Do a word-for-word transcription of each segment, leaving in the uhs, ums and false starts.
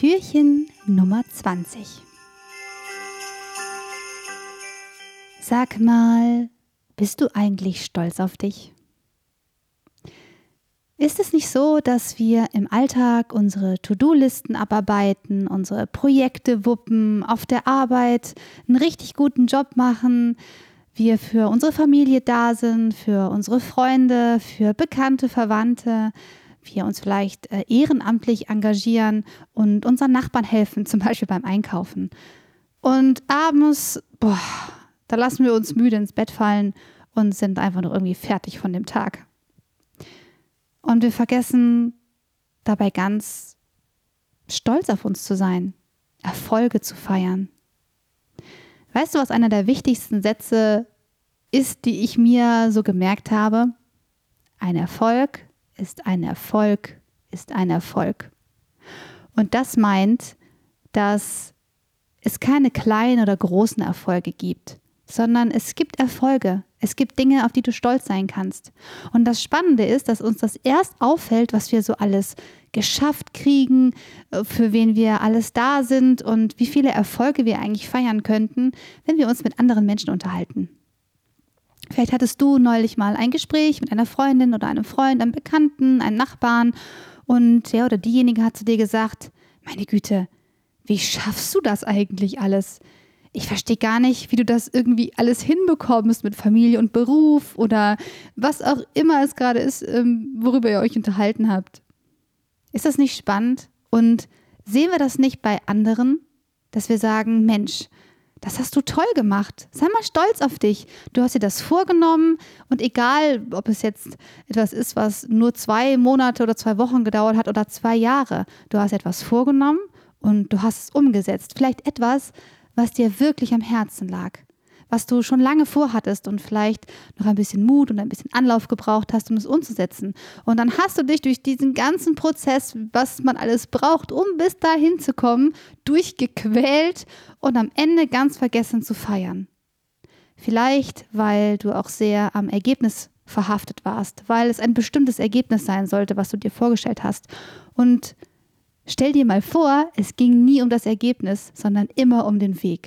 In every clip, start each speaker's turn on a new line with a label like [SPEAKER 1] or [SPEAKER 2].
[SPEAKER 1] Türchen Nummer zwanzig. Sag mal, bist du eigentlich stolz auf dich? Ist es nicht so, dass wir im Alltag unsere To-Do-Listen abarbeiten, unsere Projekte wuppen, auf der Arbeit einen richtig guten Job machen, wir für unsere Familie da sind, für unsere Freunde, für Bekannte, Verwandte, wir uns vielleicht äh, ehrenamtlich engagieren und unseren Nachbarn helfen, zum Beispiel beim Einkaufen. Und abends, boah, da lassen wir uns müde ins Bett fallen und sind einfach nur irgendwie fertig von dem Tag. Und wir vergessen dabei ganz stolz auf uns zu sein, Erfolge zu feiern. Weißt du, was einer der wichtigsten Sätze ist, die ich mir so gemerkt habe? Ein Erfolg ist ein Erfolg ist ein Erfolg. Und das meint, dass es keine kleinen oder großen Erfolge gibt, sondern es gibt Erfolge. Es gibt Dinge, auf die du stolz sein kannst. Und das Spannende ist, dass uns das erst auffällt, was wir so alles geschafft kriegen, für wen wir alles da sind und wie viele Erfolge wir eigentlich feiern könnten, wenn wir uns mit anderen Menschen unterhalten. Vielleicht hattest du neulich mal ein Gespräch mit einer Freundin oder einem Freund, einem Bekannten, einem Nachbarn und der oder diejenige hat zu dir gesagt, meine Güte, wie schaffst du das eigentlich alles? Ich verstehe gar nicht, wie du das irgendwie alles hinbekommst mit Familie und Beruf oder was auch immer es gerade ist, worüber ihr euch unterhalten habt. Ist das nicht spannend? Und sehen wir das nicht bei anderen, dass wir sagen, Mensch, das hast du toll gemacht. Sei mal stolz auf dich. Du hast dir das vorgenommen und egal, ob es jetzt etwas ist, was nur zwei Monate oder zwei Wochen gedauert hat oder zwei Jahre, du hast etwas vorgenommen und du hast es umgesetzt. Vielleicht etwas, was dir wirklich am Herzen lag, was du schon lange vorhattest und vielleicht noch ein bisschen Mut und ein bisschen Anlauf gebraucht hast, um es umzusetzen. Und dann hast du dich durch diesen ganzen Prozess, was man alles braucht, um bis dahin zu kommen, durchgequält und am Ende ganz vergessen zu feiern. Vielleicht, weil du auch sehr am Ergebnis verhaftet warst, weil es ein bestimmtes Ergebnis sein sollte, was du dir vorgestellt hast. Und stell dir mal vor, es ging nie um das Ergebnis, sondern immer um den Weg.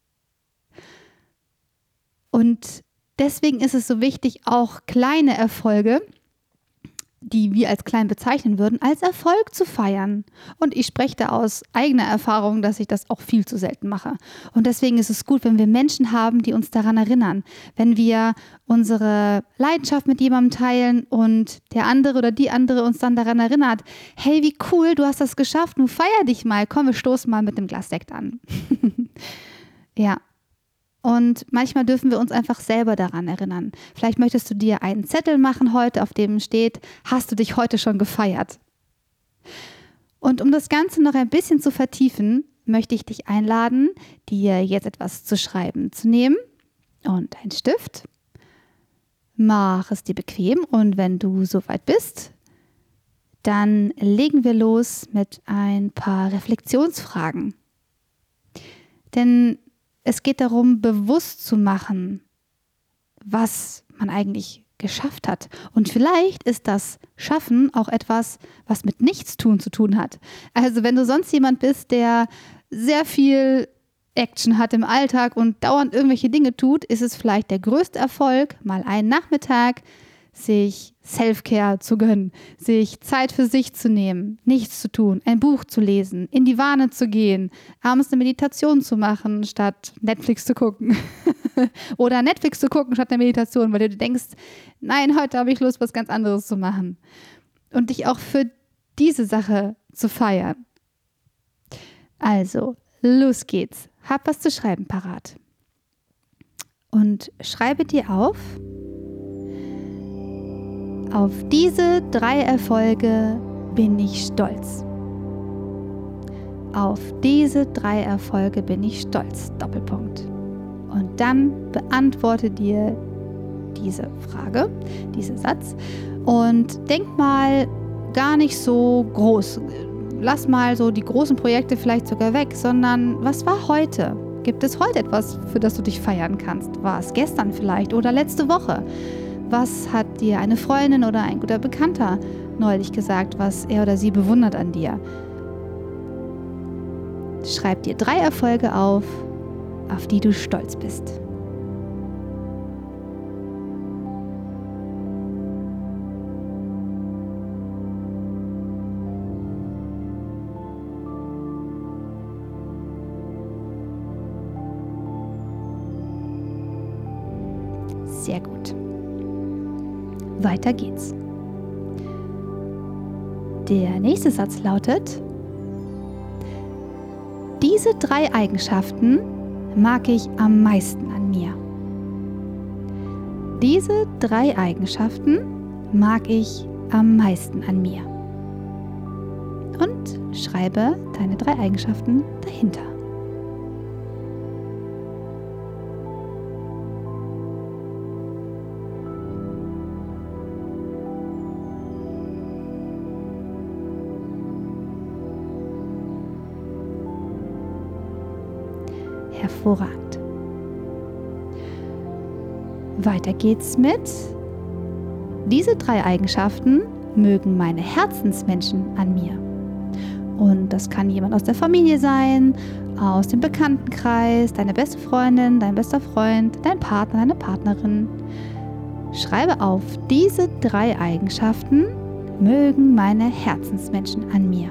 [SPEAKER 1] Und deswegen ist es so wichtig, auch kleine Erfolge, die wir als klein bezeichnen würden, als Erfolg zu feiern. Und ich spreche da aus eigener Erfahrung, dass ich das auch viel zu selten mache. Und deswegen ist es gut, wenn wir Menschen haben, die uns daran erinnern. Wenn wir unsere Leidenschaft mit jemandem teilen und der andere oder die andere uns dann daran erinnert, hey, wie cool, du hast das geschafft, nun feier dich mal, komm, wir stoßen mal mit einem Glas Sekt an. Ja. Und manchmal dürfen wir uns einfach selber daran erinnern. Vielleicht möchtest du dir einen Zettel machen heute, auf dem steht, hast du dich heute schon gefeiert? Und um das Ganze noch ein bisschen zu vertiefen, möchte ich dich einladen, dir jetzt etwas zu schreiben zu nehmen und einen Stift. Mach es dir bequem und wenn du soweit bist, dann legen wir los mit ein paar Reflexionsfragen. Denn es geht darum, bewusst zu machen, was man eigentlich geschafft hat. Und vielleicht ist das Schaffen auch etwas, was mit Nichtstun zu tun hat. Also wenn du sonst jemand bist, der sehr viel Action hat im Alltag und dauernd irgendwelche Dinge tut, ist es vielleicht der größte Erfolg, mal einen Nachmittag sich Self-Care zu gönnen, sich Zeit für sich zu nehmen, nichts zu tun, ein Buch zu lesen, in die Wanne zu gehen, abends eine Meditation zu machen, statt Netflix zu gucken. Oder Netflix zu gucken statt der Meditation, weil du denkst, nein, heute habe ich Lust, was ganz anderes zu machen. Und dich auch für diese Sache zu feiern. Also, los geht's. Hab was zu schreiben parat. Und schreibe dir auf, auf diese drei Erfolge bin ich stolz. Auf diese drei Erfolge bin ich stolz. Doppelpunkt. Und dann beantworte dir diese Frage, diesen Satz und denk mal gar nicht so groß. Lass mal so die großen Projekte vielleicht sogar weg, sondern was war heute? Gibt es heute etwas, für das du dich feiern kannst? War es gestern vielleicht oder letzte Woche? Was hat dir eine Freundin oder ein guter Bekannter neulich gesagt, was er oder sie bewundert an dir? schreib dir drei Erfolge auf, auf die du stolz bist. Sehr gut. Weiter geht's. Der nächste Satz lautet: Diese drei Eigenschaften mag ich am meisten an mir. Diese drei Eigenschaften mag ich am meisten an mir. Und schreibe deine drei Eigenschaften dahinter. Hervorragend. Weiter geht's mit: Diese drei Eigenschaften mögen meine Herzensmenschen an mir. Und das kann jemand aus der Familie sein, aus dem Bekanntenkreis, deine beste Freundin, dein bester Freund, dein Partner, deine Partnerin. Schreibe auf: Diese drei Eigenschaften mögen meine Herzensmenschen an mir.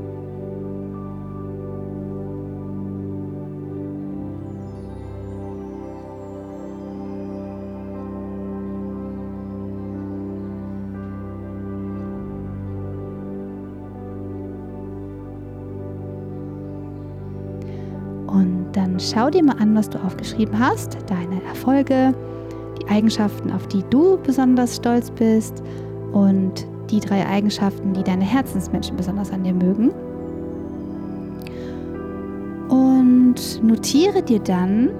[SPEAKER 1] Und dann schau dir mal an, was du aufgeschrieben hast, deine Erfolge, die Eigenschaften, auf die du besonders stolz bist und die drei Eigenschaften, die deine Herzensmenschen besonders an dir mögen. Und notiere dir dann,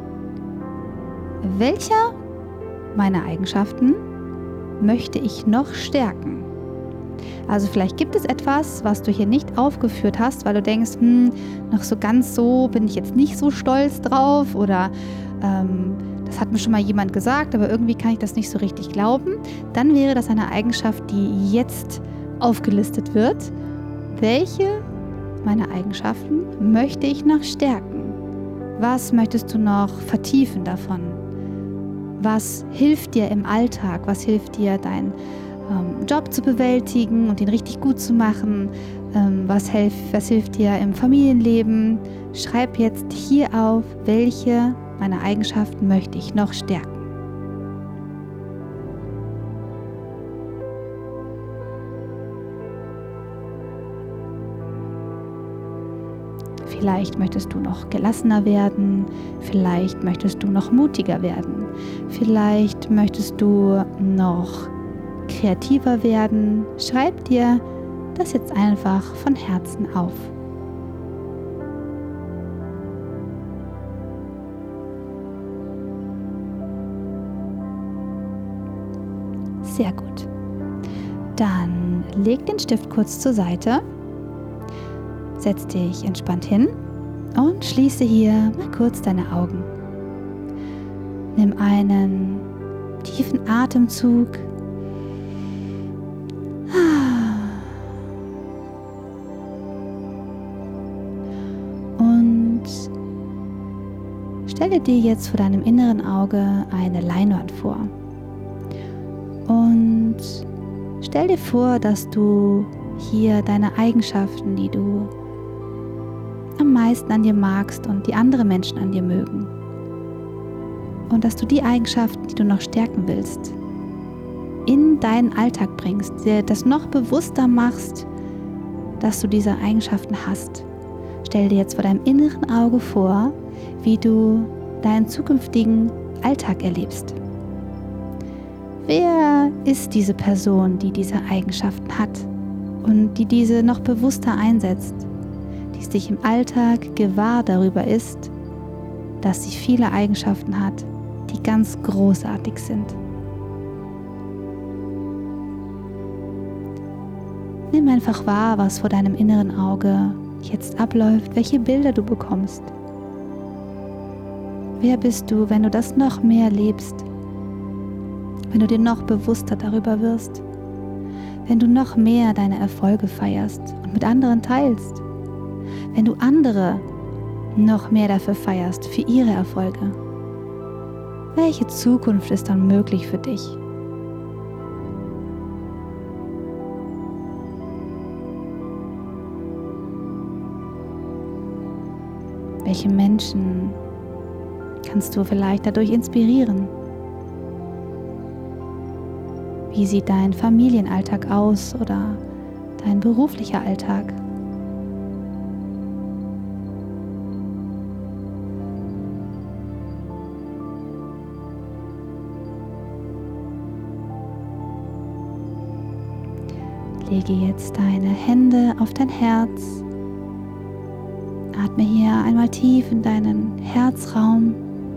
[SPEAKER 1] welcher meiner Eigenschaften möchte ich noch stärken. Also vielleicht gibt es etwas, was du hier nicht aufgeführt hast, weil du denkst, hm, noch so ganz so bin ich jetzt nicht so stolz drauf oder ähm, das hat mir schon mal jemand gesagt, aber irgendwie kann ich das nicht so richtig glauben. Dann wäre das eine Eigenschaft, die jetzt aufgelistet wird. Welche meiner Eigenschaften möchte ich noch stärken? Was möchtest du noch vertiefen davon? Was hilft dir im Alltag? Was hilft dir, dein Job zu bewältigen und den richtig gut zu machen? Was, helf, was hilft dir im Familienleben? Schreib jetzt hier auf, welche meiner Eigenschaften möchte ich noch stärken. Vielleicht möchtest du noch gelassener werden, vielleicht möchtest du noch mutiger werden, vielleicht möchtest du noch kreativer werden. Schreib dir das jetzt einfach von Herzen auf. Sehr gut. Dann leg den Stift kurz zur Seite, setz dich entspannt hin und schließe hier mal kurz deine Augen. Nimm einen tiefen Atemzug. Und stelle dir jetzt vor deinem inneren Auge eine Leinwand vor. Und stell dir vor, dass du hier deine Eigenschaften, die du am meisten an dir magst und die andere Menschen an dir mögen. Und dass du die Eigenschaften, die du noch stärken willst, in deinen Alltag bringst, dir das noch bewusster machst, dass du diese Eigenschaften hast. Stell dir jetzt vor deinem inneren Auge vor, wie du deinen zukünftigen Alltag erlebst. Wer ist diese Person, die diese Eigenschaften hat und die diese noch bewusster einsetzt, die sich im Alltag gewahr darüber ist, dass sie viele Eigenschaften hat, die ganz großartig sind? Nimm einfach wahr, was vor deinem inneren Auge jetzt abläuft, welche Bilder du bekommst. Wer bist du, wenn du das noch mehr lebst? Wenn du dir noch bewusster darüber wirst? Wenn du noch mehr deine Erfolge feierst und mit anderen teilst? wenn du andere noch mehr dafür feierst, für ihre Erfolge? Welche Zukunft ist dann möglich für dich? Welche Menschen kannst du vielleicht dadurch inspirieren? Wie sieht dein Familienalltag aus oder dein beruflicher Alltag? Lege jetzt deine Hände auf dein Herz. Atme hier einmal tief in deinen Herzraum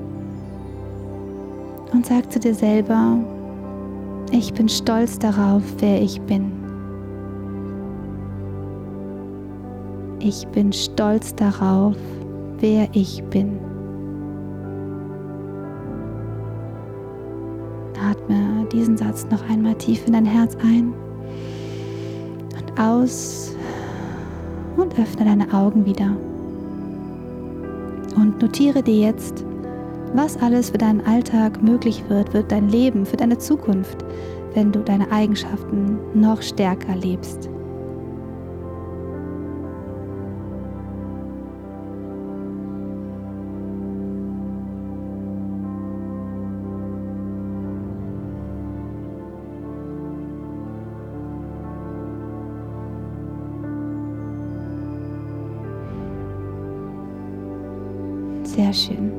[SPEAKER 1] und sag zu dir selber: Ich bin stolz darauf, wer ich bin. Ich bin stolz darauf, wer ich bin. Atme diesen Satz noch einmal tief in dein Herz ein und aus und öffne deine Augen wieder. Und notiere dir jetzt, was alles für deinen Alltag möglich wird, für dein Leben, für deine Zukunft, wenn du deine Eigenschaften noch stärker lebst. Sehr schön.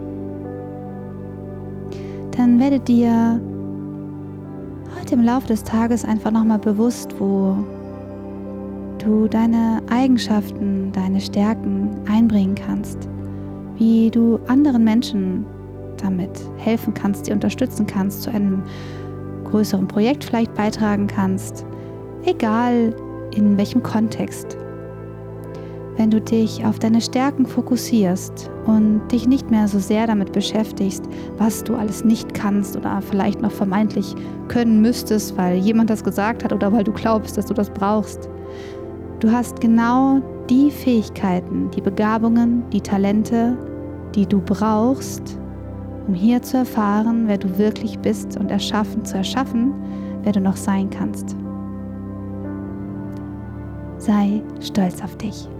[SPEAKER 1] Dann werde dir heute im Laufe des Tages einfach nochmal bewusst, wo du deine Eigenschaften, deine Stärken einbringen kannst, wie du anderen Menschen damit helfen kannst, sie unterstützen kannst, zu einem größeren Projekt vielleicht beitragen kannst, egal in welchem Kontext. Wenn du dich auf deine Stärken fokussierst und dich nicht mehr so sehr damit beschäftigst, was du alles nicht kannst oder vielleicht noch vermeintlich können müsstest, weil jemand das gesagt hat oder weil du glaubst, dass du das brauchst. Du hast genau die Fähigkeiten, die Begabungen, die Talente, die du brauchst, um hier zu erfahren, wer du wirklich bist und erschaffen zu erschaffen, wer du noch sein kannst. Sei stolz auf dich.